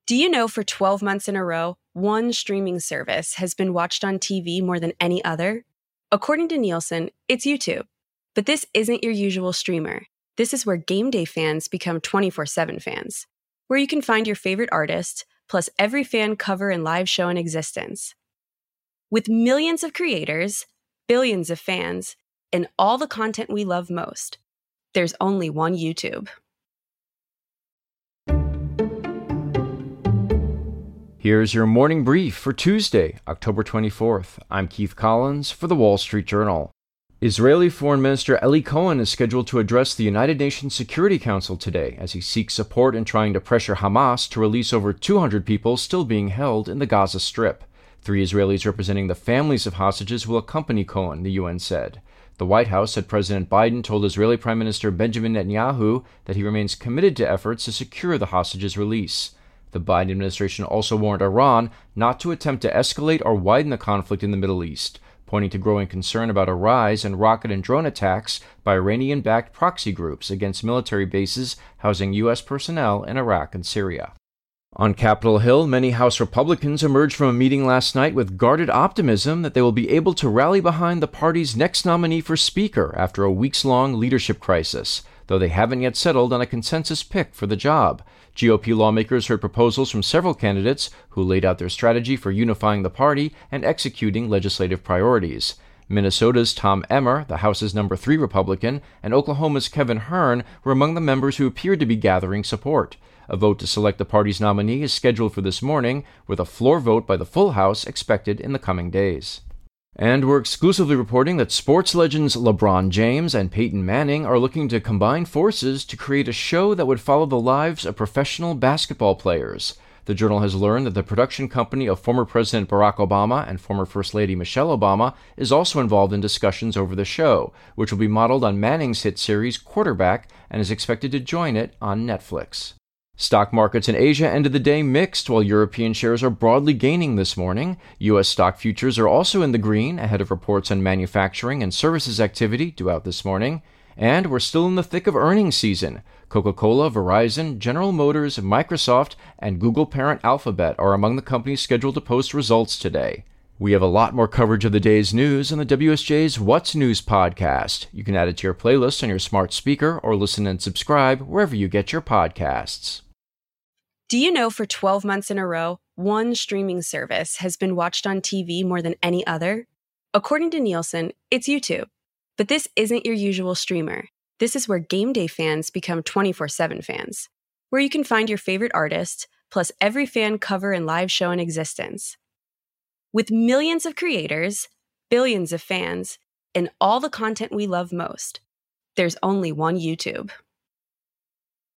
Do you know for 12 months in a row, one streaming service has been watched on TV more than any other? According to Nielsen, it's YouTube. But this isn't your usual streamer. This is where game day fans become 24/7 fans, where you can find your favorite artist, plus every fan cover and live show in existence. With millions of creators, billions of fans, and all the content we love most, there's only one YouTube. Here's your morning brief for Tuesday, October 24th. I'm Keith Collins for The Wall Street Journal. Israeli Foreign Minister Eli Cohen is scheduled to address the United Nations Security Council today as he seeks support in trying to pressure Hamas to release over 200 people still being held in the Gaza Strip. 3 Israelis representing the families of hostages will accompany Cohen, the UN said. The White House said President Biden told Israeli Prime Minister Benjamin Netanyahu that he remains committed to efforts to secure the hostages' release. The Biden administration also warned Iran not to attempt to escalate or widen the conflict in the Middle East, pointing to growing concern about a rise in rocket and drone attacks by Iranian-backed proxy groups against military bases housing U.S. personnel in Iraq and Syria. On Capitol Hill, many House Republicans emerged from a meeting last night with guarded optimism that they will be able to rally behind the party's next nominee for Speaker after a weeks-long leadership crisis, though they haven't yet settled on a consensus pick for the job. GOP lawmakers heard proposals from several candidates who laid out their strategy for unifying the party and executing legislative priorities. Minnesota's Tom Emmer, the House's number 3 Republican, and Oklahoma's Kevin Hern were among the members who appeared to be gathering support. A vote to select the party's nominee is scheduled for this morning, with a floor vote by the full House expected in the coming days. And we're exclusively reporting that sports legends LeBron James and Peyton Manning are looking to combine forces to create a show that would follow the lives of professional basketball players. The Journal has learned that the production company of former President Barack Obama and former First Lady Michelle Obama is also involved in discussions over the show, which will be modeled on Manning's hit series Quarterback and is expected to join it on Netflix. Stock markets in Asia ended the day mixed, while European shares are broadly gaining this morning. U.S. stock futures are also in the green, ahead of reports on manufacturing and services activity due out this morning. And we're still in the thick of earnings season. Coca-Cola, Verizon, General Motors, Microsoft, and Google parent Alphabet are among the companies scheduled to post results today. We have a lot more coverage of the day's news on the WSJ's What's News podcast. You can add it to your playlist on your smart speaker or listen and subscribe wherever you get your podcasts. Do you know for 12 months in a row, one streaming service has been watched on TV more than any other? According to Nielsen, it's YouTube. But this isn't your usual streamer. This is where game day fans become 24/7 fans, where you can find your favorite artist, plus every fan cover and live show in existence. With millions of creators, billions of fans, and all the content we love most, there's only one YouTube.